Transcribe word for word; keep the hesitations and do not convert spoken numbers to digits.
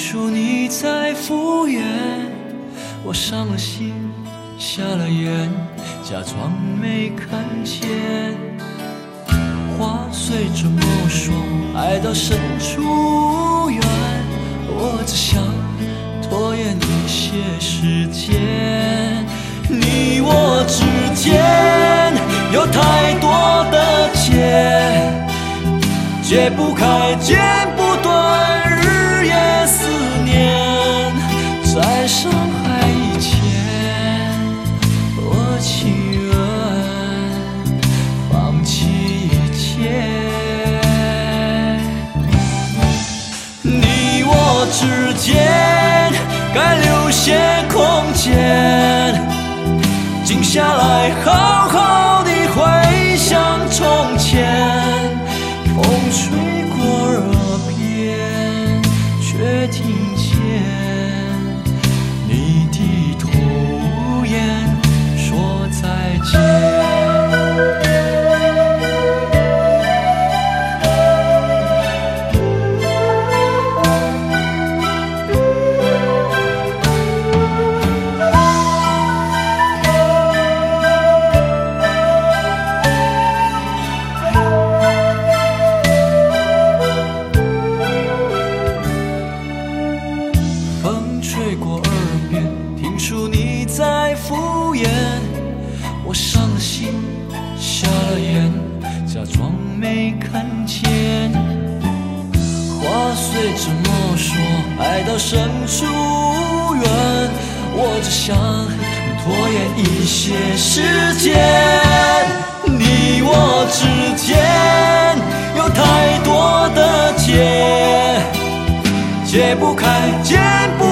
出你在敷衍，我伤了心，瞎了眼，假装没看见。话随着梦说，爱到深处远，我只想拖延一些时间。你我之间有太多的结，解不开，剪不断，日夜思念，在伤害以前，我情愿放弃一切。你我之间该留些空间，静下来好好地回想从前。风吹过耳边，却听见你低头无言说再见。吹过耳边，听出你在敷衍，我伤了心，瞎了眼，假装没看见。话随着梦说，爱到深处远，我只想拖延一些时间。你我之间有太多的结，解不开，剪不